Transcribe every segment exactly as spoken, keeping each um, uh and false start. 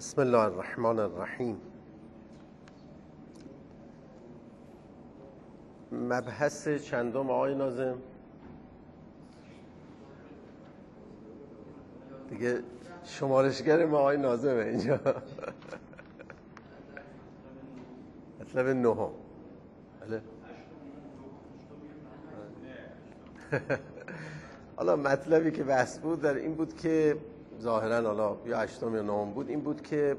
بسم الله الرحمن الرحیم. مبحث چندم آقای ناظم؟ دیگه شمارشگر ما آقای ناظمه اینجا. مطلب نهم. بله. حالا مطلبی که بحث بود در این بود که ظاهراً حالا یا هشتم یا نهم بود، این بود که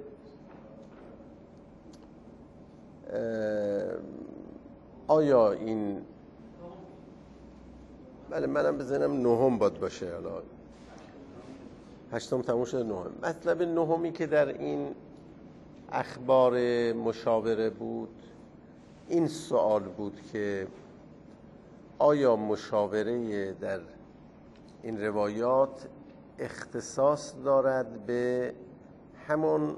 آیا این بله منم بزنم نهم باد باشه، حالا هشتم تموم شده نهم. مطلب نهمی که در این اخبار مشاوره بود این سوال بود که آیا مشاوره در این روایات اختصاص دارد به همون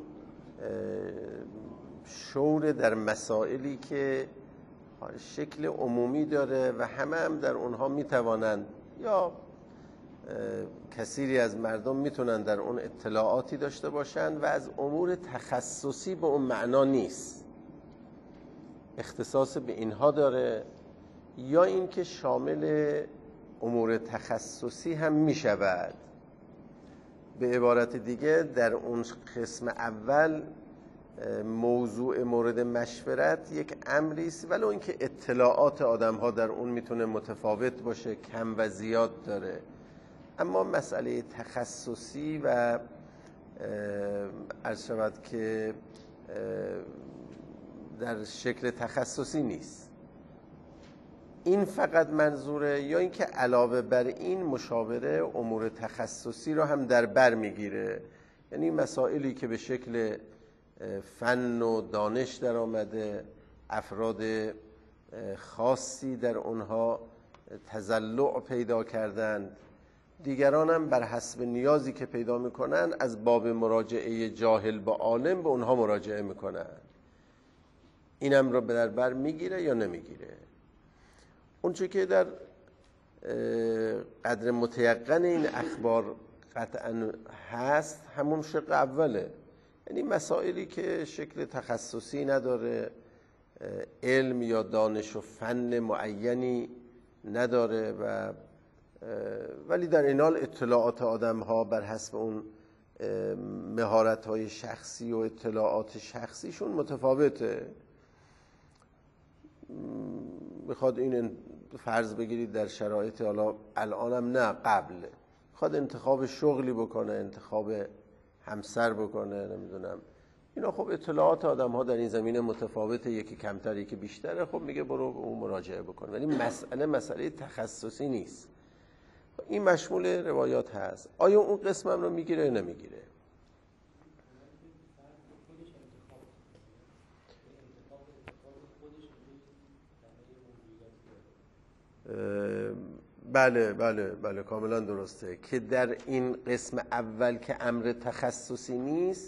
شور در مسائلی که شکل عمومی داره و همه هم در اونها میتوانند یا کثیری از مردم میتونن در اون اطلاعاتی داشته باشند و از امور تخصصی به اون معنا نیست، اختصاص به اینها داره، یا اینکه شامل امور تخصصی هم میشود. به عبارت دیگه در اون قسم اول موضوع مورد مشورت یک امری است، ولی اینکه اطلاعات آدم ها در اون میتونه متفاوت باشه، کم و زیاد داره، اما مسئله تخصصی و عرض شود که در شکل تخصصی نیست. این فقط منظوره، یا اینکه علاوه بر این مشاوره امور تخصصی رو هم در بر میگیره، یعنی مسائلی که به شکل فن و دانش در آمده، افراد خاصی در اونها تزلع پیدا کردند، دیگران هم بر حسب نیازی که پیدا میکنن از باب مراجعه جاهل با عالم به اونها مراجعه میکنن. اینم رو در بر میگیره یا نمیگیره؟ اونچه که در قدر متیقن این اخبار قطعا هست همون شق اوله، یعنی مسائلی که شکل تخصصی نداره، علم یا دانش و فن معینی نداره و ولی در این حال اطلاعات آدم ها بر حسب اون مهارت های شخصی و اطلاعات شخصیشون متفاوته. میخواد این فرض بگیرید در شرایط حالا الانم نه قبل میخواد انتخاب شغلی بکنه، انتخاب همسر بکنه، نمیدونم اینا، خب اطلاعات آدم ها در این زمینه متفاوته، یکی کمتر یکی بیشتره، خب میگه برو اون مراجعه بکن، ولی مسئله مسئله تخصصی نیست. این مشمول روایات هست. آیا اون قسمم رو میگیره نمیگیره؟ بله بله بله کاملا درسته که در این قسم اول که امر تخصصی نیست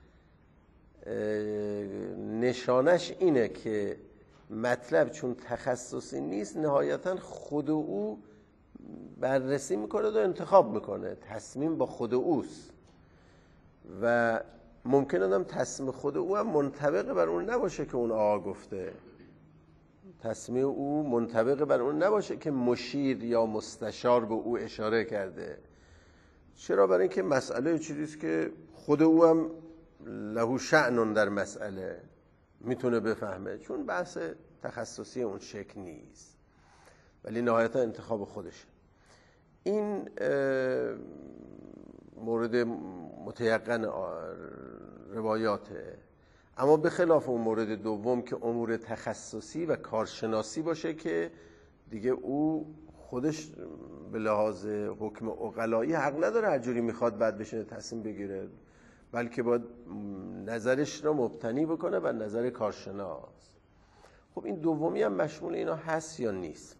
نشانش اینه که مطلب چون تخصصی نیست نهایتا خود او بررسی میکنه و انتخاب میکنه، تصمیم با خود اوست و ممکنه هم تصمیم خود او هم منطبق بر اون نباشه که اون آقا گفته، تصمیم او منطبق بر اون نباشه که مشیر یا مستشار به او اشاره کرده. چرا؟ برای اینکه مسئله چیزیست که خود او هم له شأن در مسئله میتونه بفهمه، چون بحث تخصصی اون شکل نیست، ولی نهایتا انتخاب خودشه. این مورد متیقن روایاته. اما به خلاف اون مورد دوم که امور تخصصی و کارشناسی باشه که دیگه او خودش به لحاظ حکم عقلایی حق نداره هر جوری میخواد بعد بشه تصمیم بگیره، بلکه باید نظرش رو مبتنی بکنه و نظر کارشناس. خب این دومی هم مشمول اینا هست یا نیست؟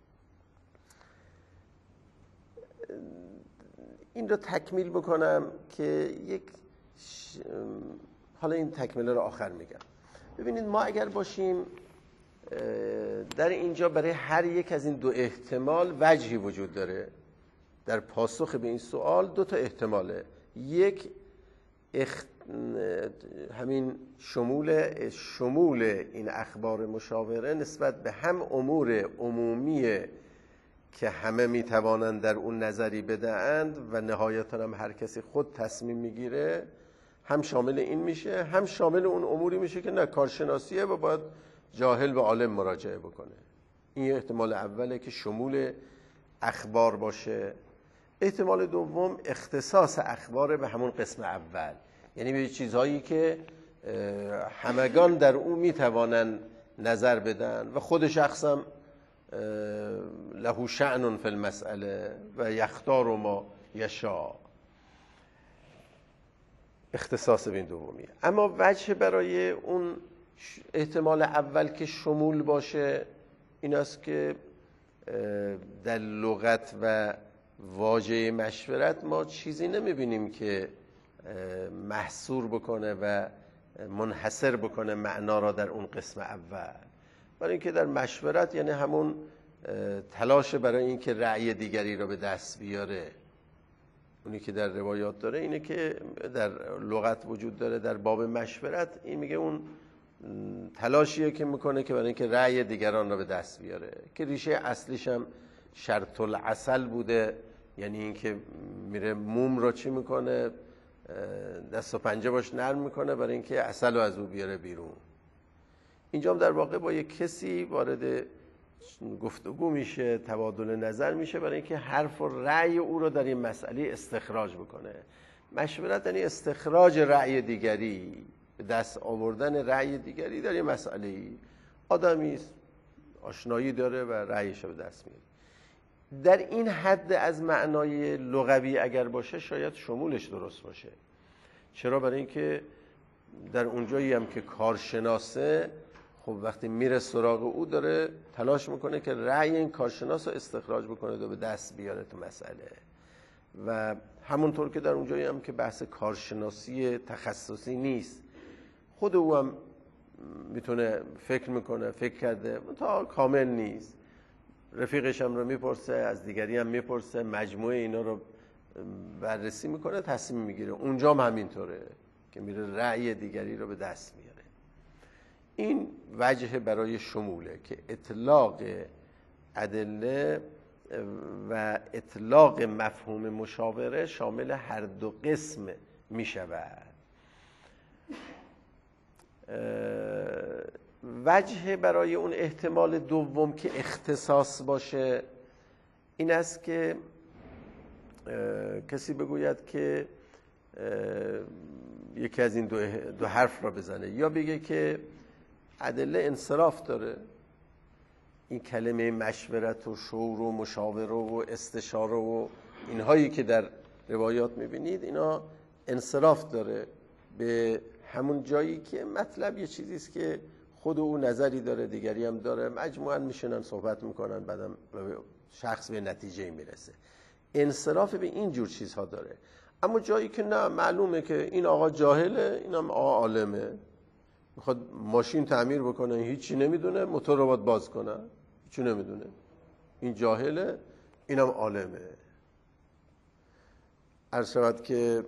این رو تکمیل بکنم که یک ش... حالا این تکمیله رو آخر میگم. ببینید ما اگر باشیم در اینجا برای هر یک از این دو احتمال وجهی وجود داره. در پاسخ به این سوال دو تا احتماله. یک اخ... همین شمول شمول این اخبار مشاوره نسبت به هم امور عمومی که همه میتوانند در اون نظری بدهند و نهایتا هم هر کسی خود تصمیم میگیره، هم شامل این میشه، هم شامل اون اموری میشه که نه کارشناسیه و باید جاهل به عالم مراجعه بکنه. این احتمال اوله که شمول اخبار باشه. احتمال دوم اختصاص اخبار به همون قسم اول، یعنی به چیزهایی که همگان در اون میتوانن نظر بدن و خود شخصم له شأن فی المسئله و یختار ما یشاء. اختصاص به این دومیه. اما وجه برای اون احتمال اول که شمول باشه این است که در لغت و واژه مشورت ما چیزی نمیبینیم که محصور بکنه و منحصر بکنه معنا را در اون قسم اول. برای اینکه در مشورت یعنی همون تلاش برای اینکه رأی دیگری را به دست بیاره. اونی که در روایات داره اینه که در لغت وجود داره در باب مشورت، این میگه اون تلاشیه که میکنه که برای اینکه رأی دیگران را به دست بیاره، که ریشه اصلیش هم شرط العسل بوده، یعنی اینکه میره موم رو چی میکنه، دست و پنجه باش نرم میکنه برای اینکه عسل رو از او بیاره بیرون. اینجا هم در واقع با یک کسی وارد گفتگو میشه، تبادل نظر میشه برای اینکه حرف و رأی او رو در این مسئله استخراج بکنه. مشورت یعنی استخراج رأی دیگری، دست آوردن رأی دیگری در این مسئله. آدمی آشنایی داره و رأیش رو به دست میاره. در این حد از معنای لغوی اگر باشه شاید شمولش درست باشه. چرا؟ برای اینکه در اونجایی هم که کارشناسه، خب وقتی میره سراغ او داره تلاش میکنه که رأی این کارشناس رو استخراج بکنه و به دست بیاره تو مسئله. و همونطور که در اونجایی هم که بحث کارشناسی تخصصی نیست، خود او هم میتونه فکر میکنه، فکر کرده تا کامل نیست، رفیقش هم رو میپرسه، از دیگری هم میپرسه، مجموعه اینا رو بررسی میکنه، تصمیم میگیره. اونجا هم همینطوره که میره رأی دیگری رو به دست میاره. این وجه برای شموله که اطلاق ادله و اطلاق مفهوم مشاوره شامل هر دو قسم میشود. وجه برای اون احتمال دوم که اختصاص باشه این است که کسی بگوید که یکی از این دو, دو حرف را بزنه، یا بگه که ادله انصراف داره. این کلمه مشورت و شور و مشاوره و استشاره و اینهایی که در روایات میبینید اینا انصراف داره به همون جایی که مطلب یه چیزی است که خود او نظری داره، دیگری هم داره، مجموعاً میشنن صحبت میکنن، بعدم شخص به نتیجه میرسه. انصراف به این جور چیزها داره. اما جایی که نه، معلومه که این آقا جاهله، اینم آقا عالمه، میخواد ماشین تعمیر بکنه، هیچی نمیدونه، موتور رو باید باز کنه، هیچی نمیدونه، این جاهله، اینم عالمه. عرض شود که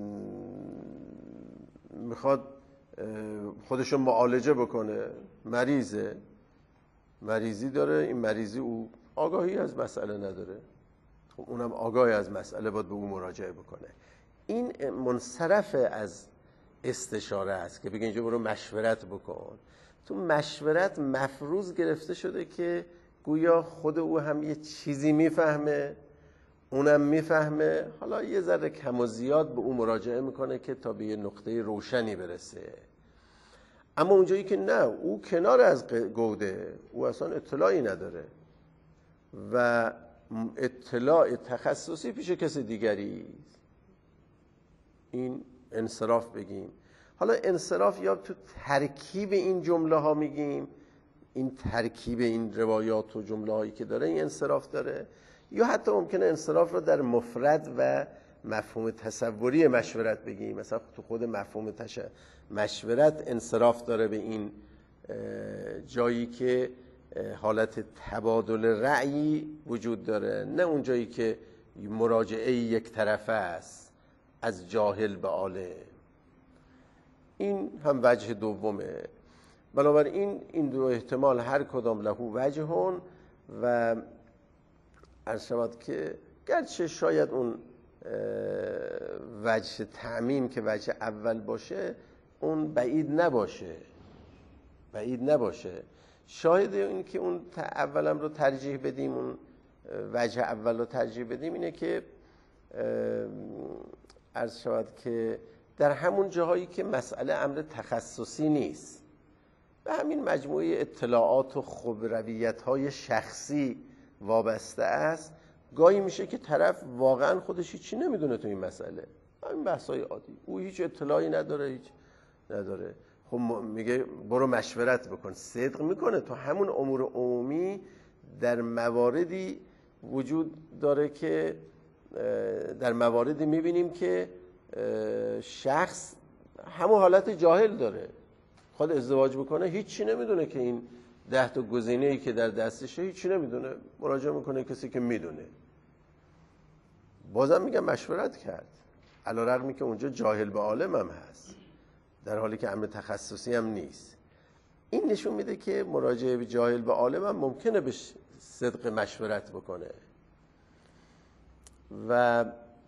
میخواد خودشو معالجه بکنه، مریضه، مریضی داره، این مریضی او آگاهی از مسئله نداره، خب اونم آگاهی از مسئله باید به او مراجعه بکنه. این منصرف از استشاره است که بگه اینجا برو مشورت بکن. تو مشورت مفروض گرفته شده که گویا خود او هم یه چیزی میفهمه، اونم میفهمه، حالا یه ذره کم و زیاد به او مراجعه میکنه که تا به یه نقطه روشنی برسه. اما اونجایی که نه، او کنار از گوده، او اصلا اطلاعی نداره و اطلاع تخصصی پیش کسی دیگری، این انصراف بگیم. حالا انصراف یا تو ترکیب این جمله ها میگیم، این ترکیب این روایات و جمله هایی که داره این انصراف داره، یا حتی ممکنه انصراف رو در مفرد و مفهوم تصوری مشورت بگیم. مثلا تو خود مفهوم تش... مشورت انصراف داره به این جایی که حالت تبادل رأیی وجود داره، نه اون جایی که مراجعه یک طرفه است از جاهل به عالم. این هم وجه دومه. بنابراین این دو احتمال هر کدام له وجهون و عرض شود که گرچه شاید اون وجه تعمیم که وجه اول باشه اون بعید نباشه بعید نباشه شاهد این که اون اولم رو ترجیح بدیم، اون وجه اول رو ترجیح بدیم اینه که عرض شود که در همون جاهایی که مسئله امر تخصصی نیست، به همین مجموعه اطلاعات و خبرویت‌های شخصی وابسته است، گاهی میشه که طرف واقعا خودش هیچی نمیدونه تو این مسئله، همین بحث‌های عادی، او هیچ اطلاعی نداره هیچ نداره خب میگه برو مشورت بکن، صدق میکنه. تو همون امور عمومی در مواردی وجود داره که در مواردی میبینیم که شخص همون حالت جاهل داره، خود ازدواج بکنه هیچی نمیدونه که این ده تا گزینه‌ای که در دستشه هیچی نمیدونه، مراجعه میکنه کسی که میدونه، بازم میگم مشورت کرد، علی‌رغمی که اونجا جاهل به عالم هم هست، در حالی که امر تخصصی هم نیست. این نشون میده که مراجعه به جاهل به عالم هم ممکنه به صدق مشورت بکنه و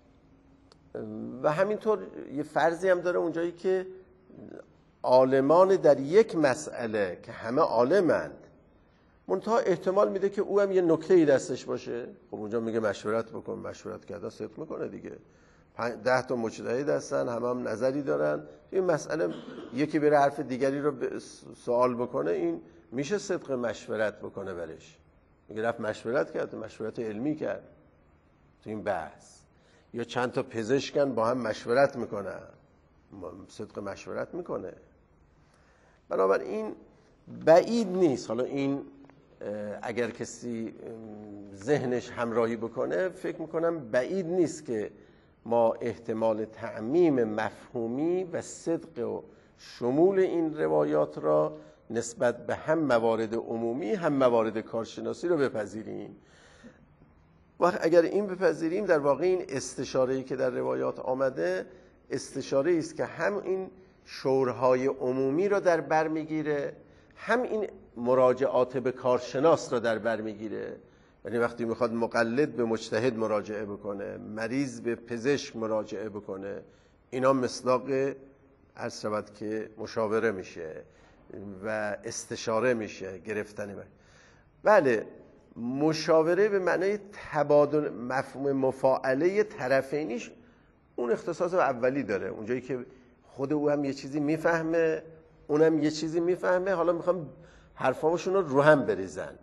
و همینطور یه فرضی هم داره اونجایی که عالمان در یک مسئله که همه عالمند، منتها احتمال میده که او هم یه نکته‌ای دستش باشه، خب اونجا میگه مشورت بکن، مشورت کرده صدق میکنه دیگه، ده تا مجتهد هستن، همه هم نظری دارن این مسئله، یکی بره حرف دیگری رو سوال بکنه، این میشه صدق مشورت بکنه برش، میگه رفت مشورت کرد، مشورت علمی کرد تو این بحث. یا چند تا پزشکن با هم مشورت میکنن، صدق مشورت میکنه. بنابراین بعید نیست، حالا این اگر کسی ذهنش همراهی بکنه فکر میکنم بعید نیست که ما احتمال تعمیم مفهومی و صدق و شمول این روایات را نسبت به هم موارد عمومی هم موارد کارشناسی رو بپذیریم. وقت اگر این بپذیریم، در واقع این استشاره‌ای که در روایات آمده استشاره‌ای است که هم این شورهای عمومی را در بر میگیره، هم این مراجعات به کارشناس را در بر میگیره. یعنی وقتی میخواد مقلد به مجتهد مراجعه بکنه، مریض به پزشک مراجعه بکنه، اینا مصداق عرض شود که مشاوره میشه و استشاره میشه، گرفتن. بله، مشاوره به معنای تبادل، مفهوم مفاعله طرفینیش اون اختصاص اولی داره، اونجایی که خود او هم یه چیزی میفهمه، اونم یه چیزی میفهمه، حالا میخوام حرفامشون رو رو هم بریزن.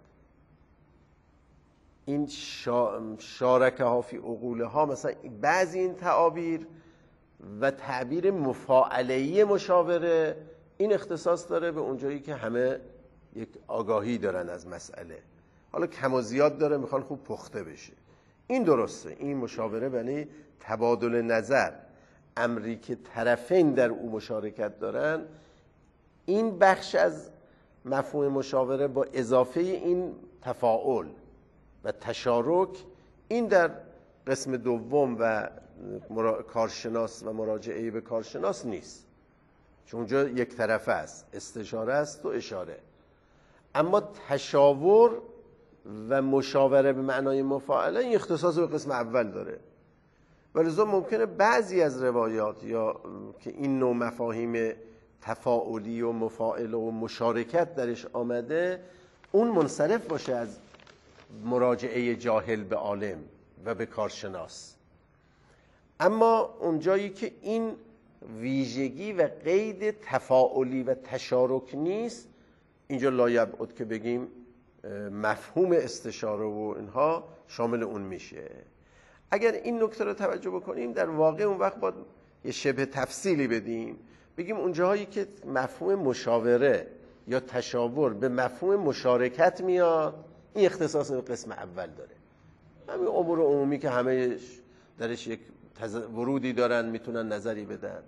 این شا... شارکه ها فی عقوله ها، مثلا بعضی این تعابیر و تعبیر مفاعله‌ای مشاوره این اختصاص داره به اونجایی که همه یک آگاهی دارن از مسئله، حالا کم و زیاد داره، میخوان خوب پخته بشه. این درسته، این مشاوره یعنی تبادل نظر، امری که طرفین در او مشارکت دارن. این بخش از مفهوم مشاوره با اضافه این تفاعل و تشارک، این در قسم دوم و مرا... کارشناس و مراجعه به کارشناس نیست، چون اونجا یک طرفه است، استشاره است و اشاره. اما تشاور و مشاوره به معنای مفاعله این اختصاص به قسم اول داره، ولذا ممکنه بعضی از روایات یا که این نوع مفاهیم تفاعلی و مفاعله و مشارکت درش آمده اون منصرف باشه از مراجعه جاهل به عالم و به کارشناس. اما اونجایی که این ویژگی و قید تفاعلی و تشارک نیست، اینجا لایبعد که بگیم مفهوم استشاره و اینها شامل اون میشه. اگر این نکته رو توجه بکنیم، در واقع اون وقت باید یه شبه تفصیلی بدیم، بگیم اونجاهایی که مفهوم مشاوره یا تشاور به مفهوم مشارکت میاد، این اختصاص به قسم اول داره. همین امور عمومی که همه درش یک ورودی دارن، میتونن نظری بدن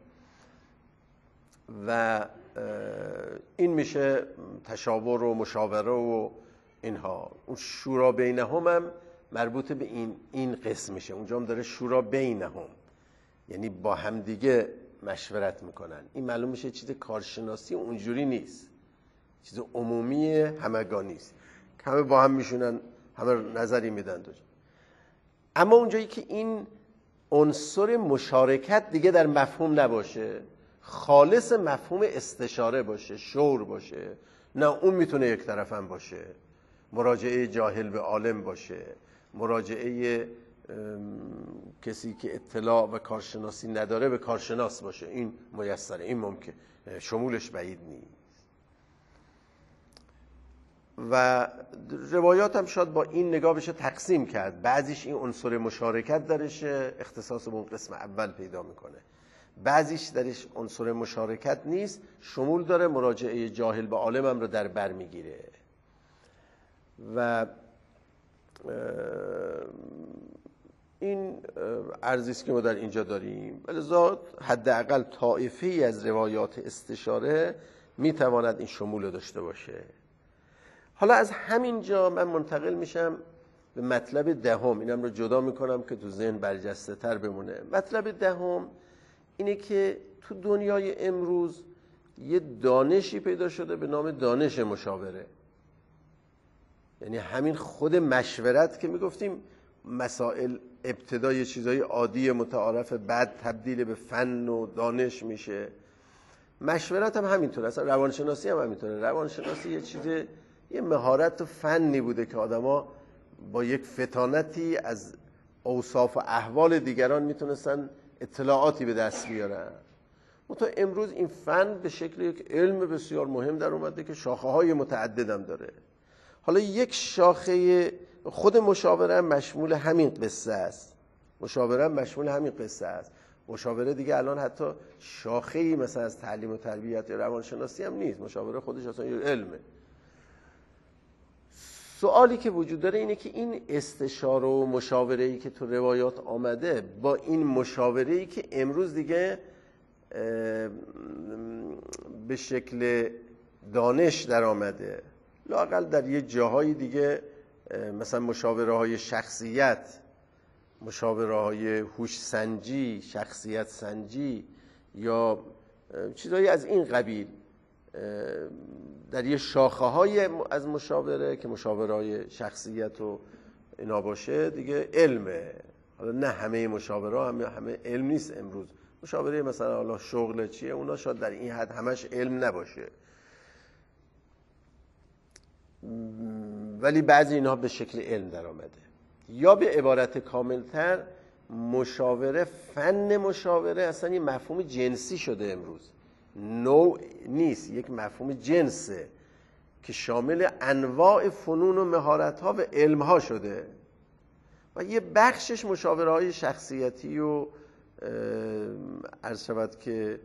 و این میشه تشاور و مشاوره و اینها. اون شورا بینهم هم مربوط به این این قسم میشه، اونجا هم داره شورا بینهم، یعنی با همدیگه مشورت میکنن. این معلوم میشه چیز کارشناسی اونجوری نیست، چیز عمومی همگانی است، همه با هم میشونن همه نظری میدن دوش. اما اونجایی که این عنصر مشارکت دیگه در مفهوم نباشه، خالص مفهوم استشاره باشه، شور باشه، نه اون میتونه یک طرفم باشه، مراجعه جاهل به عالم باشه، مراجعه کسی که اطلاع و کارشناسی نداره به کارشناس باشه، این میسره، این ممکن، شمولش بعید نیست. و روایات هم شاید با این نگاه بشه تقسیم کرد، بعضیش این عنصر مشارکت درشه، اختصاص به اون قسم اول پیدا میکنه، بعضیش درش عنصر مشارکت نیست، شمول داره، مراجعه جاهل به عالم هم رو در بر میگیره. و این ارزی است که ما در اینجا داریم. لذا حداقل طایفه‌ای از روایات استشاره میتواند این شمول داشته باشه. حالا از همین جا من منتقل میشم به مطلب دهم، اینم رو جدا میکنم که تو ذهن برجسته تر بمونه. مطلب دهم اینه که تو دنیای امروز یه دانشی پیدا شده به نام دانش مشاوره. یعنی همین خود مشورت که میگفتیم مسائل ابتدای چیزای عادی متعارف، بعد تبدیل به فن و دانش میشه. مشورت هم همینطوره، اصلا روانشناسی هم همینطوره. روانشناسی یه چیز، یه مهارت و فنی بوده که آدما با یک فطانتی از اوصاف و احوال دیگران میتونستن اطلاعاتی به دست بیارن. منتها امروز این فن به شکل یک علم بسیار مهم در اومده که شاخه های متعددم داره. حالا یک شاخه خود مشاوره مشمول همین قصه است. مشاوره مشمول همین قصه است. مشاوره دیگه الان حتی شاخه‌ای مثلا از تعلیم و تربیت یا روانشناسی هم نیست. مشاوره خودش اصلا یه علمه. سوالی که وجود داره اینه که این استشاره و مشاوره‌ای که تو روایات آمده با این مشاوره‌ای که امروز دیگه به شکل دانش در آمده، لااقل در یه جاهای دیگه مثلا مشاوره های شخصیت، مشاوره های هوش سنجی، شخصیت سنجی یا چیزایی از این قبیل در یه شاخه های از مشاوره که مشاوره های شخصیت و اینا باشه دیگه علمه. حالا نه همه مشاوره همه, همه علم نیست امروز. مشاوره مثلا حالا شغل چیه، اونا شاید در این حد همش علم نباشه، ولی بعضی اینها به شکل علم در آمده. یا به عبارت کاملتر مشاوره، فن مشاوره اصلا یه مفهوم جنسی شده امروز، نوع نیست، یک مفهوم جنسه که شامل انواع فنون و مهارت‌ها و علم‌ها شده و یه بخشش مشاوره های شخصیتی و عرض شود که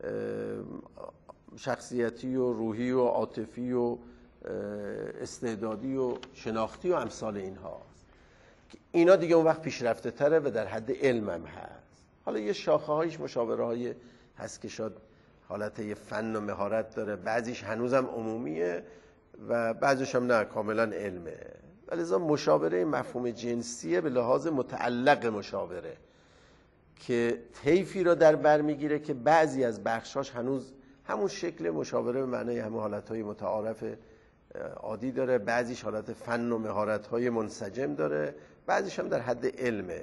شخصیتی و روحی و عاطفی و استعدادی و شناختی و امثال اینها. اینا دیگه اون وقت پیشرفته تره و در حد علم هم هست. حالا یه شاخه هایش مشاوره های هست که شاید حالت یه فن و مهارت داره، بعضیش هنوزم عمومیه و بعضیش هم نه، کاملا علمه. ولذا مشاوره مفهوم جنسیه به لحاظ متعلق مشاوره که طیفی را در بر میگیره که بعضی از بخشاش هنوز همون شکل مشاوره به معنی همون حالتهای متعارف عادی داره، بعضیش حالت فن و مهارت‌های منسجم داره، بعضیش هم در حد علمه.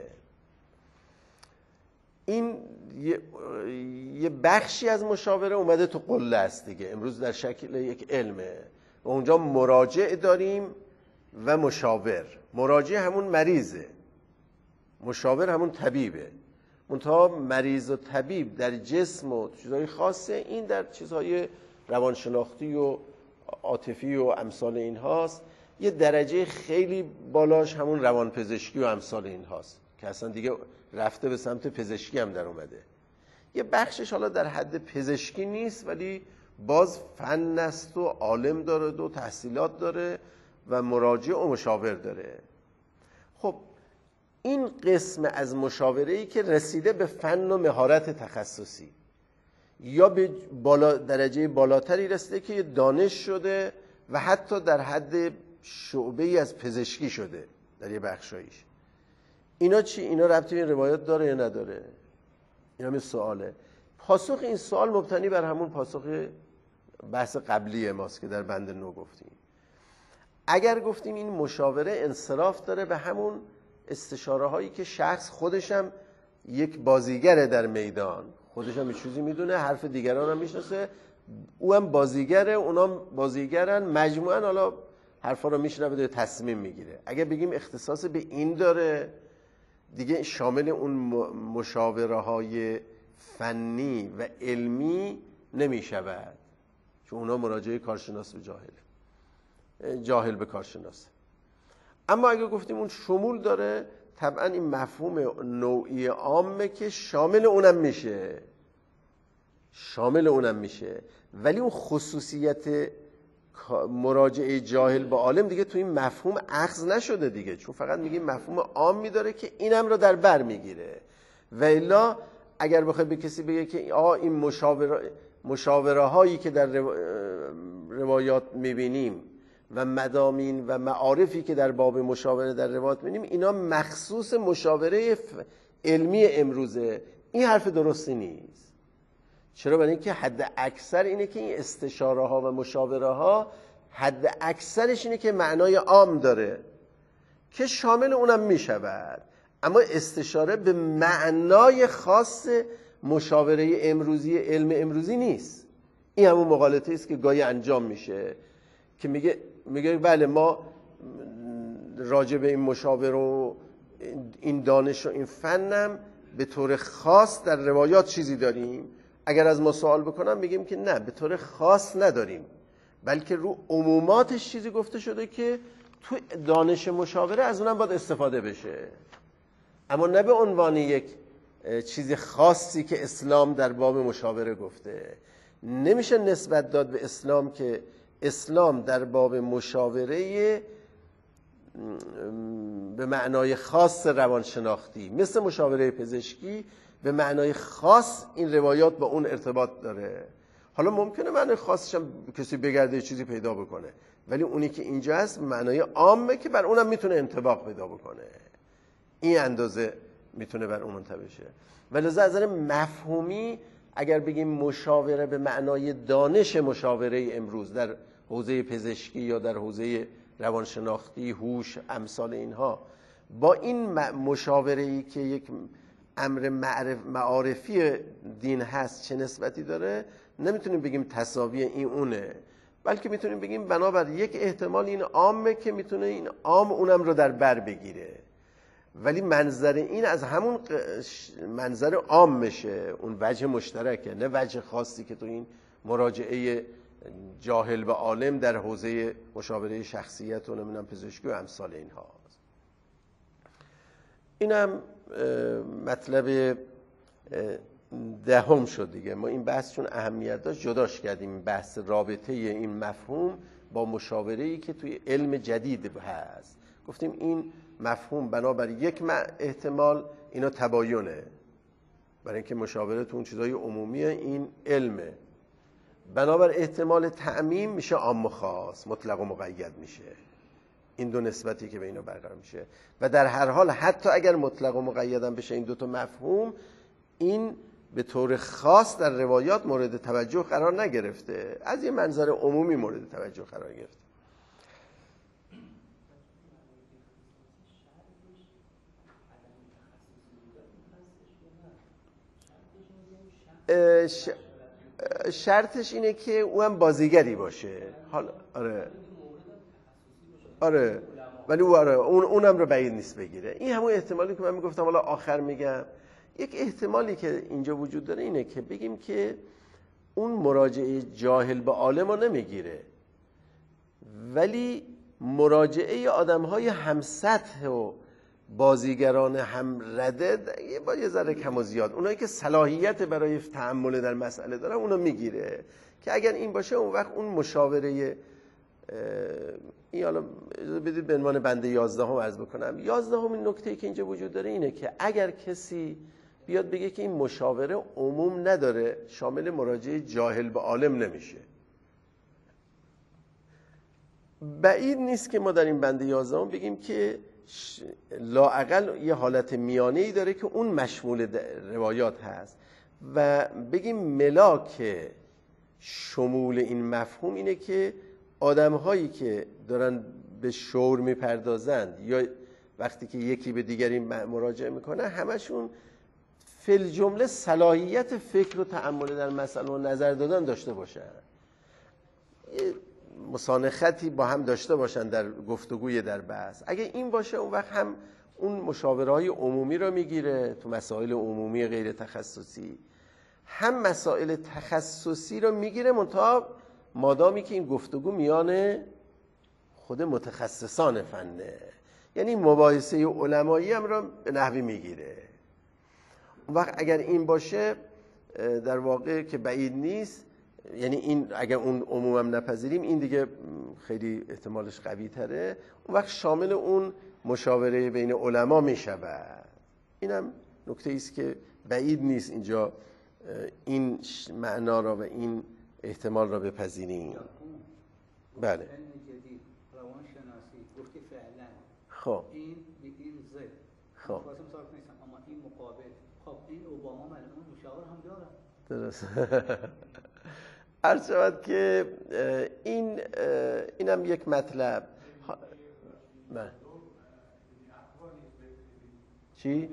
این یه بخشی از مشاوره اومده تو قله است دیگه، امروز در شکل یک علمه و اونجا مراجع داریم و مشاور. مراجع همون مریضه، مشاور همون طبیبه. منتها مریض و طبیب در جسم و چیزهای خاصه، این در چیزهای روانشناختی و عاطفی و امثال این هاست. یه درجه خیلی بالاش همون روانپزشکی و امثال این هاست که اصلا دیگه رفته به سمت پزشکی هم در اومده. یه بخشش حالا در حد پزشکی نیست ولی باز فن است و عالم داره و تحصیلات داره و مراجع و مشاور داره. خب این قسم از مشاوره‌ای که رسیده به فن و مهارت تخصصی یا به بالا درجه بالاتری رسیده که یه دانش شده و حتی در حد شعبه‌ای از پزشکی شده در یه بخشایش. اینا چی؟ اینا ربطی به روایات داره یا نداره؟ اینا همین سواله. پاسخ این سوال مبتنی بر همون پاسخ بحث قبلی ماست که در بند نو گفتیم. اگر گفتیم این مشاوره انصراف داره به همون استشاره هایی که شخص خودشم یک بازیگره در میدان، خودشم یه چیزی میدونه، حرف دیگران هم میشناسه، او هم بازیگره، اونام بازیگرن، مجموعاً حالا حرفا رو میشنوه و تصمیم میگیره. اگر بگیم اختصاص به این داره، دیگه شامل اون مشاوره های فنی و علمی نمیشود، چون اونا مراجعه کارشناس به جاهل جاهل به کارشناس. اما اگه گفتیم اون شمول داره، طبعا این مفهوم نوعی عامه که شامل اونم میشه شامل اونم میشه ولی اون خصوصیت مراجعه جاهل به عالم دیگه تو این مفهوم اخذ نشده دیگه، چون فقط میگیم مفهوم عامی داره که اینم رو در بر میگیره. و الا اگر بخوای به کسی بگه که آه این مشاوره مشاوره هایی که در روایات میبینیم و مضامین و معارفی که در باب مشاوره در روایات میبینیم، اینا مخصوص مشاوره علمی امروزه، این حرف درستی نیست. چرا؟ برای اینکه حد اکثر اینه که این استشاره ها و مشاوره ها حد اکثرش اینه که معنای عام داره که شامل اونم میشود، اما استشاره به معنای خاص مشاوره امروزی علم امروزی نیست. این همون مغالطه است که گاهی انجام میشه که میگه میگه بله ما راجع به این مشاوره و این دانش و این فنم به طور خاص در روایات چیزی داریم. اگر از ما سوال بکنم میگیم که نه، به طور خاص نداریم، بلکه رو عموماتش چیزی گفته شده که تو دانش مشاوره از اونم باید استفاده بشه، اما نه به عنوان یک چیز خاصی که اسلام در باب مشاوره گفته. نمیشه نسبت داد به اسلام که اسلام در باب مشاوره به معنای خاص روانشناختی مثل مشاوره پزشکی به معنای خاص این روایات با اون ارتباط داره. حالا ممکنه معنای خاصش هم کسی بگرده چیزی پیدا بکنه، ولی اونی که اینجا هست معنای عامه که بر اونم میتونه انطباق پیدا بکنه، این اندازه میتونه بر اون منطبق شه. ولی از نظر مفهومی اگر بگیم مشاوره به معنای دانش مشاوره امروز در حوزه پزشکی یا در حوزه روانشناختی، هوش، امثال اینها، با این مشاوره‌ای که یک امر معرف معارفی دین هست چه نسبتی داره، نمیتونیم بگیم تساوی این اونه، بلکه میتونیم بگیم بنابر یک احتمال این عامه که میتونه این عام اونم رو در بر بگیره، ولی منظر این از همون منظر عام میشه، اون وجه مشترکه، نه وجه خاصی که تو این مراجعه جاهل به عالم در حوزه مشاوره شخصیت و نمیدونم پزشکی و امثال اینها. اینم مطلب دهم شد دیگه. ما این بحث چون اهمیت داشت جداش کردیم، بحث رابطه این مفهوم با مشاوره‌ای که توی علم جدید هست. گفتیم این مفهوم بنابر یک احتمال اینا تباینه، برای اینکه مشاوره تو اون چیزای عمومیه، این علمه. بنابر احتمال تعمیم میشه عام و خاص، مطلق و مقید میشه. این دو نسبتی که به اینا برقرار میشه و در هر حال حتی اگر مطلق و مقید هم بشه این دو تا مفهوم، این به طور خاص در روایات مورد توجه قرار نگرفته، از یه منظر عمومی مورد توجه قرار گرفته. شرطش اینه که او هم بازیگری باشه. حالا آره آره ولی او آره اون اونم رو بعید نیست بگیره. این همون احتمالی که من میگفتم حالا آخر میگم. یک احتمالی که اینجا وجود داره اینه که بگیم که اون مراجعه جاهل به عالم رو نمیگیره، ولی مراجعه آدم‌های هم سطح و بازیگران هم رده با یه ذره کم و زیاد، اونایی که صلاحیت برای تأمل در مسئله دارن اونو میگیره، که اگر این باشه اون وقت اون مشاوره این، حالا بدید به عنوان بنده یازدهم عرض بکنم. یازدهمین نکته‌ای که اینجا وجود داره اینه که اگر کسی بیاد بگه که این مشاوره عموم نداره، شامل مراجعه جاهل به عالم نمیشه، بعید نیست که ما در این بنده یازدهم بگیم که لااقل یه حالت میانه‌ای داره که اون مشمول روایات هست و بگیم ملاک شمول این مفهوم اینه که آدم‌هایی که دارن به شعور میپردازند یا وقتی که یکی به دیگری مراجعه میکنه همشون فی الجمله صلاحیت فکر و تأمل در مسئله و نظر دادن داشته باشن، یه مسانختی با هم داشته باشن در گفتگوی در بحث. اگه این باشه اون وقت هم اون مشاوره‌های عمومی رو میگیره تو مسائل عمومی غیر تخصصی، هم مسائل تخصصی رو میگیره منتها مادامی که این گفتگو میان خود متخصصان فنه، یعنی مباحثه علمایی هم رو به نحوی میگیره. اون وقت اگر این باشه در واقع که بعید نیست، یعنی این اگر اون عموما نپذیریم این دیگه خیلی احتمالش قوی تره، اون وقت شامل اون مشاوره بین علما میشود. اینم نکته ایست که بعید نیست اینجا این معنا را و این احتمال را بپذیریم. بله. گفتی فعلا خب این به این ضد خب واسه مثال نیستم، اما این مقابل. خب این اوباما معلومه مشاور هم داره. درست. عرض شود که این اینم یک مطلب. بله. چی؟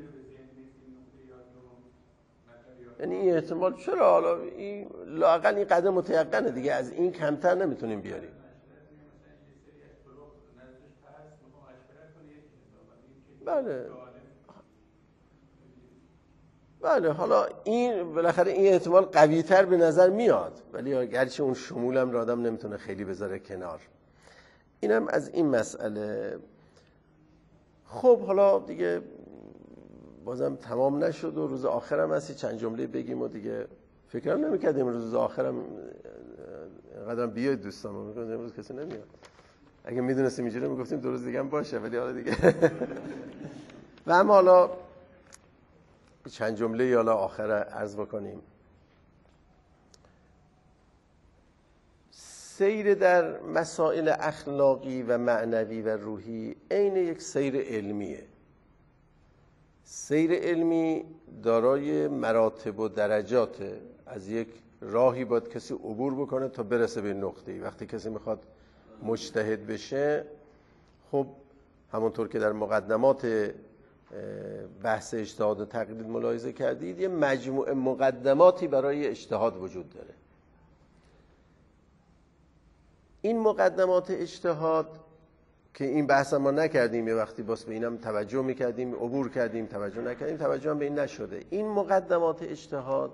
یعنی این احتمال چرا حالا این لااقل این قدر متیقنه دیگه، از این کمتر نمیتونیم بیاریم. بله بله حالا این بالاخره این احتمال قوی تر به نظر میاد، ولی گرچه اون شمولم را آدم نمیتونه خیلی بذاره کنار. اینم از این مسئله. خب حالا دیگه بازم تمام نشد و روز آخرم هستی، چند جمله بگیم و دیگه فکرم نمیکردیم روز آخرم اینقدرم بیاید دوستان، میگم امروز کسی نمیاد. اگه میدونستیم اینجوری میگفتیم دو روز دیگه هم باشه، ولی حالا دیگه و اما حالا چند جمله حالا آخر عرض بکنیم. سیر در مسائل اخلاقی و معنوی و روحی عین یک سیر علمیه. سیر علمی دارای مراتب و درجاته، از یک راهی باید کسی عبور بکنه تا برسه به نقطه‌ای. وقتی کسی میخواد مجتهد بشه، خب همونطور که در مقدمات بحث اجتهاد و تقلید ملاحظه کردید، یه مجموعه مقدماتی برای اجتهاد وجود داره. این مقدمات اجتهاد که این بحث ما نکردیم، یه وقتی باز به اینم توجه میکردیم، عبور کردیم، توجه نکردیم، توجه هم به این نشده. این مقدمات اجتهاد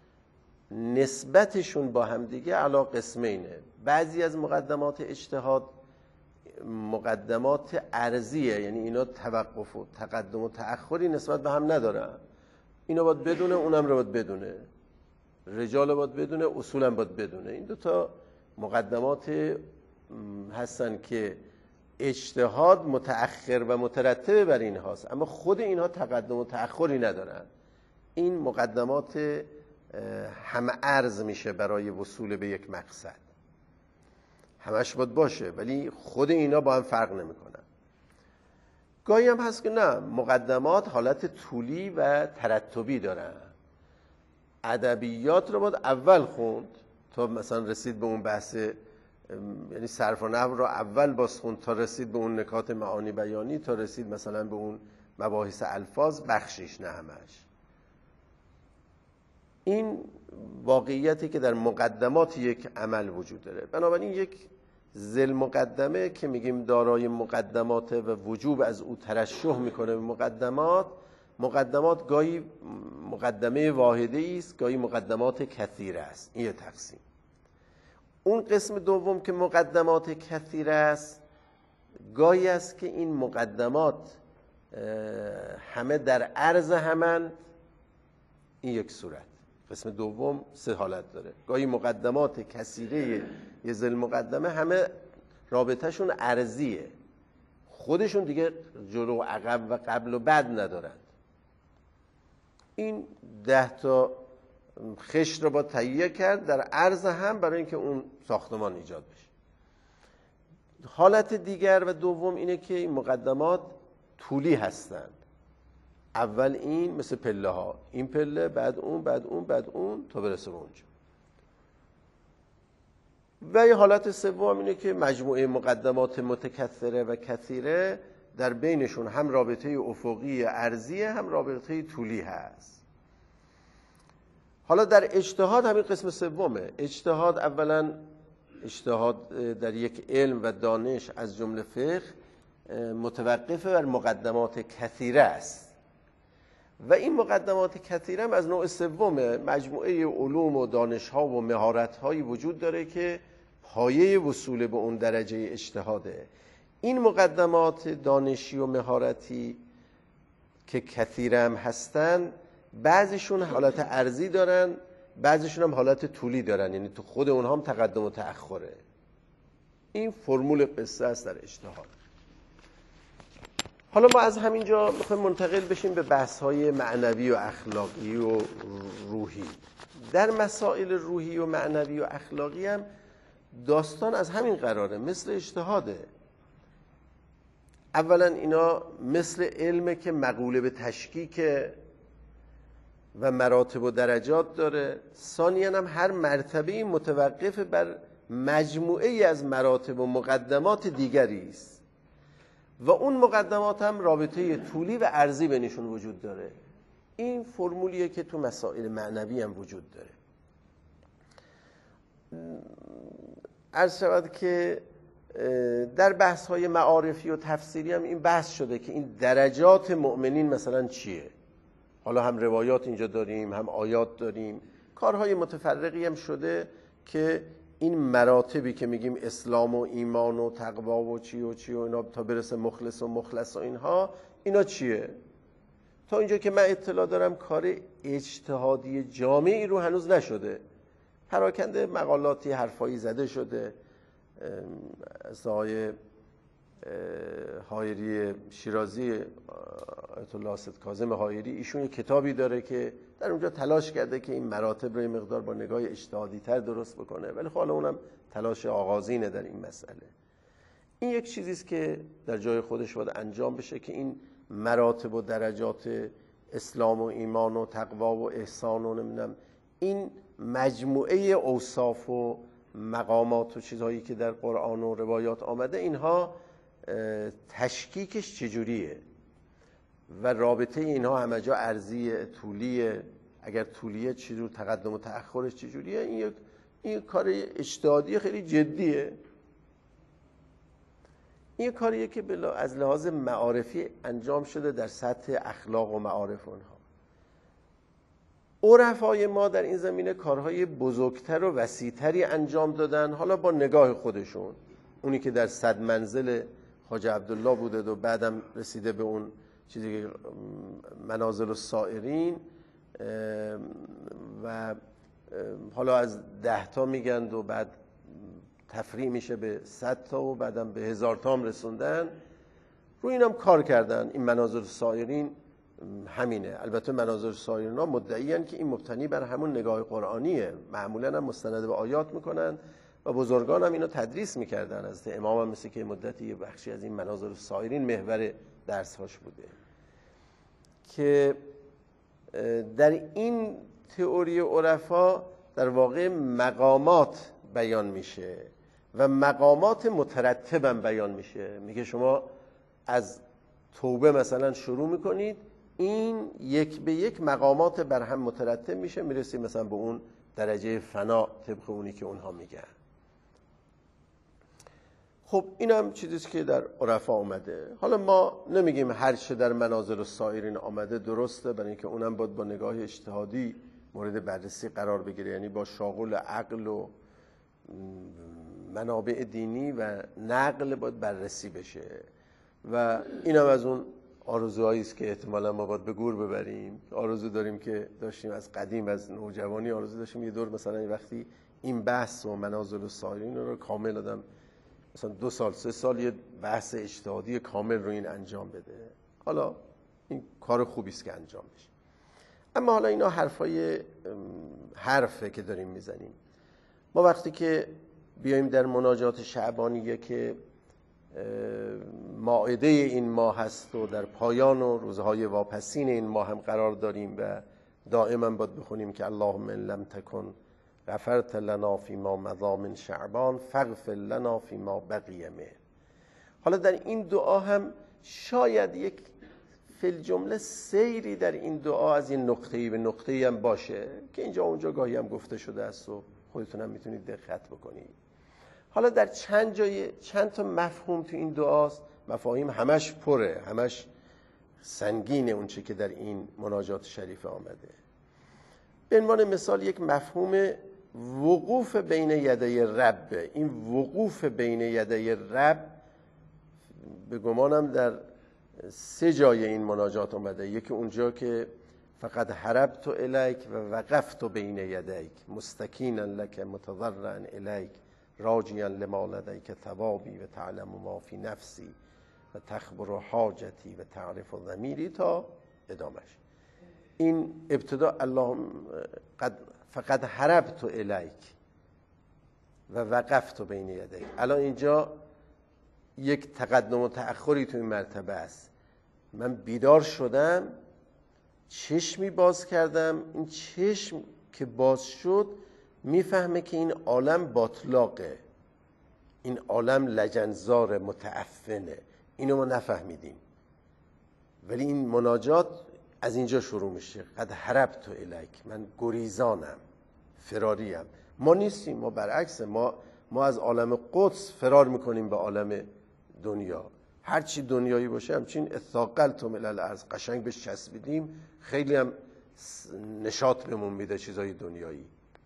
نسبتشون با هم دیگه علا قسمینه. بعضی از مقدمات اجتهاد مقدمات ارضیه، یعنی اینا توقف و تقدم و تأخری نسبت به هم ندارن. اینا باید بدونه، اونم رو باید بدونه، رجال باید بدونه، اصولم باید بدونه. این دو تا مقدمات هستن که اجتهاد متأخر و مترتب بر این هاست، اما خود اینها تقدم و تأخری ندارن. این مقدمات همه ارز میشه برای وصول به یک مقصد، همش باید باشه، ولی خود اینا با هم فرق نمیکنن. گاهی هم هست که نه، مقدمات حالت طولی و ترتبی دارن. ادبیات رو باید اول خوند تا مثلا رسید به اون بحث، یعنی صرف و نحو رو اول باز خوند تا رسید به اون نکات معانی بیانی، تا رسید مثلا به اون مباحث الفاظ، بخشیش نه همش. این واقعیتی که در مقدمات یک عمل وجود داره. بنابراین یک ذل مقدمه که میگیم دارای مقدمات و وجوب از او ترشح میکنه به مقدمات. مقدمات گاهی مقدمه واحده است، گاهی مقدمات کثیره است. این یه تقسیم. اون قسم دوم که مقدمات کثیره است، گاهی است که این مقدمات همه در عرض همند. این یک صورت. قسم دوم سه حالت داره. گاهی مقدمات کثیره یه ذل مقدمه همه رابطهشون عرضیه، خودشون دیگه جلو و عقب و قبل و بعد ندارن. این ده تا خشت رو با تهیه کرد در عرض هم برای اینکه اون ساختمان ایجاد بشه. حالت دیگر و دوم اینه که این مقدمات طولی هستند. اول این مثل پله ها، این پله بعد اون بعد اون بعد اون تا برسه به اونجا. و یه حالت سوم اینه که مجموعه مقدمات متکثره و کثیره در بینشون هم رابطه افقی عرضی هم رابطه طولی هست. حالا در اجتهاد همین قسم سومه. اجتهاد اولا اجتهاد در یک علم و دانش از جمله فقه متوقف بر مقدمات کثیره است و این مقدمات کثیره هم از نوع سومه. مجموعه علوم و دانش‌ها و مهارت‌هایی وجود داره که پایه وصول به اون درجه اجتهاده. این مقدمات دانشی و مهارتی که کثیره هم هستن، بعضیشون حالت عرضی دارن، بعضیشون هم حالت طولی دارن، یعنی تو خود اونها هم تقدم و تأخره. این فرمول قصه است در اجتهاد. حالا ما از همینجا میخوایم منتقل بشیم به بحث‌های معنوی و اخلاقی و روحی. در مسائل روحی و معنوی و اخلاقی هم داستان از همین قراره، مثل اجتهاده. اولا اینا مثل علمه که مقوله به تشکیک و مراتب و درجات داره. ثانیاً هم هر مرتبه متوقف بر مجموعه ای از مراتب و مقدمات دیگری است و اون مقدمات هم رابطه طولی و عرضی بینشون وجود داره. این فرمولیه که تو مسائل معنوی هم وجود داره. عرض شود که در بحث‌های معارفی و تفسیری هم این بحث شده که این درجات مؤمنین مثلا چیه. حالا هم روایات اینجا داریم، هم آیات داریم، کارهای متفرقی هم شده که این مراتبی که میگیم اسلام و ایمان و تقوا و چی و چی و اینا تا برسه مخلص و مخلص و اینها، اینا چیه؟ تا اینجا که من اطلاع دارم کار اجتهادی جامعی رو هنوز نشده. پراکنده مقالاتی حرفایی زده شده. از آقای حایری شیرازی، آیت الله اسد کاظم حایری، ایشون کتابی داره که در اونجا تلاش کرده که این مراتب رو این مقدار با نگاه اجتهادی تر درست بکنه، ولی خب حالا اونم تلاش آغازینه در این مسئله. این یک چیزی است که در جای خودش باید انجام بشه که این مراتب و درجات اسلام و ایمان و تقوا و احسان و نمیدونم این مجموعه اوصاف و مقامات و چیزهایی که در قرآن و روایات آمده، اینها تشکیکش چجوریه و رابطه اینها همه جا عرضیه طولیه، اگر طولیه چجور تقدم و تأخرش چجوریه. این یک این کار اجتهادی خیلی جدیه. این کاریه که از لحاظ معارفی انجام شده در سطح اخلاق و معارف اونها. عرفای ما در این زمینه کارهای بزرگتر و وسیع‌تری انجام دادن، حالا با نگاه خودشون. اونی که در صد منزل خواجه عبدالله بوده و بعدم رسیده به اون چیزی که منازل السائرین و حالا از ده تا میگند و بعد تفریع میشه به صد تا و بعدم به هزار تا هم رسوندن. روی اینم کار کردن. این منازل السائرین همینه. البته منازل السائرین ها مدعیان که این مبتنی بر همون نگاه قرآنیه، معمولا هم مستند به آیات میکنن و بزرگان هم اینو تدریس میکردن. از امام هم مثل که مدتی یه بخشی از این منازل السائرین محور درسهاش بوده که در این تئوری عرفا در واقع مقامات بیان میشه و مقامات مترتبم بیان میشه. میگه شما از توبه مثلا شروع میکنید، این یک به یک مقامات بر هم مترتب میشه، میرسید مثلا به اون درجه فنا طبق اونی که اونها میگن. خب این هم چیزیست که در عرفا آمده. حالا ما نمیگیم هر چه در منازل السائرین آمده درسته، برای اینکه اونم باید با نگاه اجتهادی مورد بررسی قرار بگیره، یعنی با شاغل عقل و منابع دینی و نقل باید بررسی بشه و اینم از اون آرزوهایی است که احتمالا ما باید به گور ببریم. آرزو داریم که داشتیم از قدیم، از نوجوانی آرزو داشتیم یه دور مثلا وقتی این بحث و منازل السائرین رو کامل آدم مثلا دو سال سه سال یه بحث اجتهادی کامل رو این انجام بده. حالا این کار خوبی است که انجام بشه. اما حالا اینا حرفای حرفه که داریم میزنیم. ما وقتی که بیایم در مناجات شعبانیه که مائده این ماه هست و در پایان و روزهای واپسین این ماه هم قرار داریم و دائما باید بخونیم که اللهم ان لم تکن غفرت لنا فیما مضی من شعبان فاغفر لنا فیما بقی منه. حالا در این دعا هم شاید یک فی الجمله سیری در این دعا از این نقطه‌ای به نقطه‌ای هم باشه که اینجا اونجا گاهی هم گفته شده است و خودتون هم میتونید دقت بکنید. حالا در چند جای چند تا مفهوم تو این دعاست، مفاهیم همش پره، همش سنگینه اون چه که در این مناجات شریف آمده. به عنوان مثال یک مفهوم وقوف بین یدی رب. این وقوف بین یدی رب به گمانم در سه جای این مناجات آمده. یکی اونجا که فقط حربت الیک و وقفت بین یدیک مستکینا لک متضرعا الیک راجیا لما لدیک ثوابی و تعلم ما فی نفسی و تخبر حاجتی و تعرف ضمیری تا ادامش. این ابتدا اللهم قد فقط حربت الیک و وقفت بین یدیک. الان اینجا یک تقدم و تأخری تو این مرتبه است. من بیدار شدم، چشمی باز کردم، این چشم که باز شد میفهمه که این عالم باطلاقه، این عالم لجنزار متعفنه. اینو ما نفهمیدیم، ولی این مناجات از اینجا شروع میشه. قد حربت الیک، من گریزانم، فراریم. ما نیستیم، ما برعکس، ما ما از عالم قدس فرار میکنیم به عالم دنیا. هر چی دنیایی باشه همچین اثاقلتم الی الارض، قشنگ بهش چسبیدیم، خیلی هم نشاط بهمون میده چیزای دنیایی.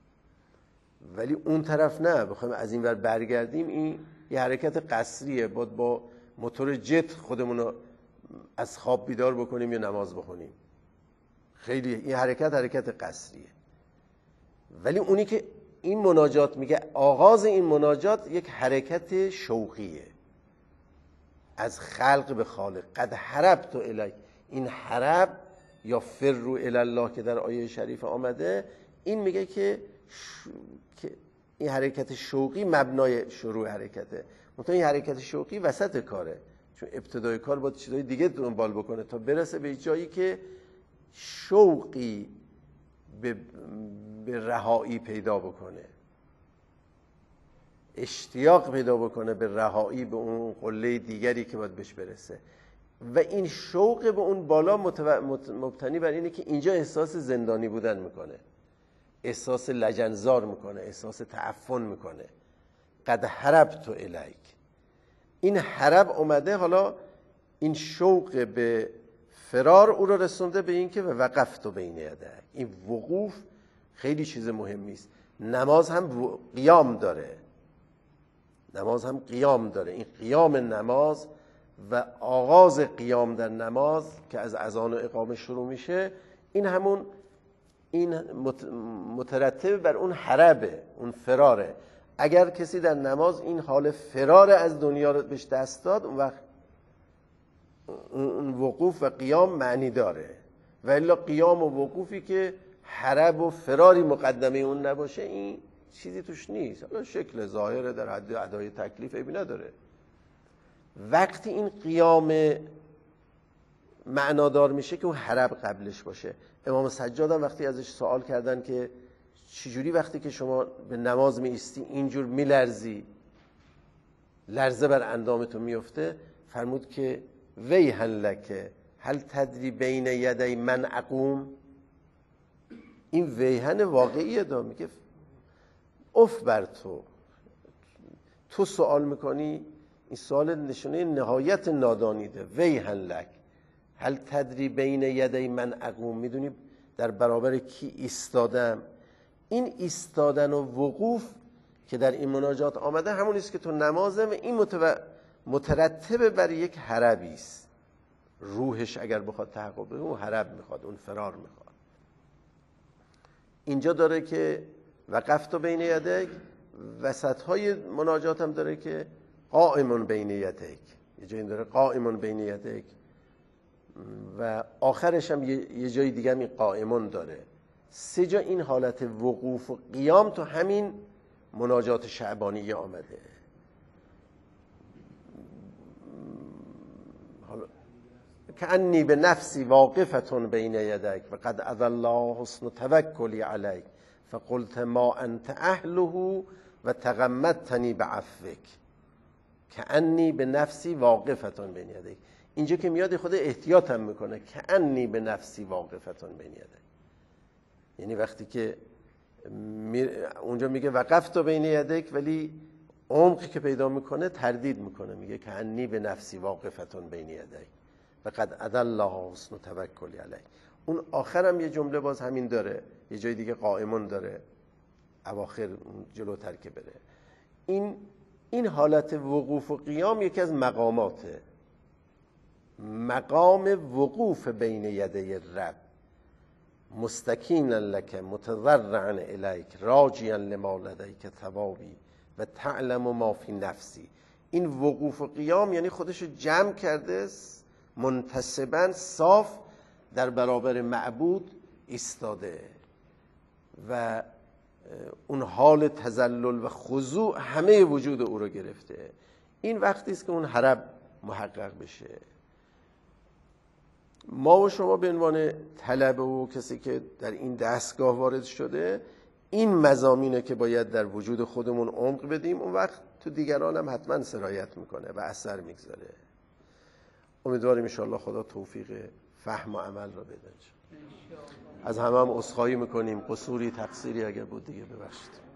ولی اون طرف نه، بخوایم از این ور برگردیم این یه حرکت قصریه، باید با موتور جت خودمون رو از خواب بیدار بکنیم یا نماز بخونیم. خیلی این حرکت حرکت قصریه. ولی اونی که این مناجات میگه، آغاز این مناجات یک حرکت شوقیه، از خلق به خالق. قد حربت الیک، این حرب یا فروا الی الله که در آیه شریف آمده، این میگه که ش... که این حرکت شوقی مبنای شروع حرکته. منتها این حرکت شوقی وسط کاره، چون ابتدای کار باید چیزای دیگه دنبال بکنه تا برسه به جایی که شوقی به, به رهایی پیدا بکنه، اشتیاق پیدا بکنه به رهایی، به اون قله دیگری که باید بهش برسه. و این شوق به اون بالا مبتنی بر اینه که اینجا احساس زندانی بودن میکنه، احساس لجنزار میکنه، احساس تعفن میکنه. قد حربت الیک، این حرب اومده، حالا این شوق به فرار او رو رسونده به این که وقفت بین یدیک. این وقوف خیلی چیز مهمی است. نماز هم قیام داره، نماز هم قیام داره. این قیام نماز و آغاز قیام در نماز که از اذان و اقامه شروع میشه، این همون این مترتب بر اون حربه، اون فراره. اگر کسی در نماز این حال فرار از دنیا رو بهش دست داد، اون وقت اون وقوف و قیام معنی داره. و الا قیام و وقوفی که حرب و فراری مقدمه اون نباشه، این چیزی توش نیست. حالا شکل ظاهره، در حد ادای تکلیف عیبی نداره. وقتی این قیام معنادار میشه که اون حرب قبلش باشه. امام سجاد هم وقتی ازش سوال کردن که چجوری وقتی که شما به نماز می ایستی اینجور میلرزی، لرزه بر اندامتون میفته، فرمود که ویحن لک هل تدری بین یدی من اقوم. این ویحن واقعیه، دا میگه اف بر تو، تو سوال میکنی، این سوال نشونه نهایت نادانی ده. ویحن لک هل تدری بین یدی من اقوم، میدونی در برابر کی ایستادم. این ایستادن و وقوف که در این مناجات آمده همون است که تو نمازم، این متو... مترتب بر یک حربی است. روحش اگر بخواد تحقق بده، اون حرب میخواد، اون فرار میخواد. اینجا داره که وقفت بین یدیک، وسطهای مناجات هم داره که قائمون بین یدیک، یه جایی داره قائمون بین یدیک، و آخرش هم یه جای دیگه هم این قائمون داره. سه جا این حالت وقوف و قیام تو همین مناجات شعبانی آمده. کأنی به نفسی واقفتون بین یدک و قد اذى الله حسن توکلی علیک فقلت ما انت اهله و تغمدتنی بعفوک کأنی به نفسی واقفتون بین یدک. اینجا که میاد خود احتیاطم میکنه کأنی به نفسی واقفتون بین یدک، یعنی وقتی که اونجا میگه وقفت بین یدک ولی عمقی که پیدا میکنه تردید میکنه، میگه کأنی به نفسی واقفتون بین یدک و قد اذى الله حسن توکلی علیک. اون آخرم یه جمله باز همین داره، یه جای دیگه قائمون داره اواخر جلوتر که بره. این این حالت وقوف و قیام یکی از مقاماته، مقام وقوف بین یدی رب مستکینا لک متضرعا الیک راجیا لما لدیک ثوابی و تعلم ما فی نفسی. این وقوف و قیام یعنی خودشو جمع کرده منتسبا صاف در برابر معبود ایستاده و اون حال تذلل و خضوع همه وجود او رو گرفته. این وقتی است که اون حرب محقق بشه. ما و شما به عنوان طلبه و کسی که در این دستگاه وارد شده این مضامینه که باید در وجود خودمون عمق بدیم، اون وقت تو دیگران هم حتما سرایت میکنه و اثر میگذاره. امیدواریم انشاءالله خدا توفیق فهم و عمل را بده. از همه هم عذرخواهی میکنیم، قصوری تقصیری اگر بود دیگه ببخشید.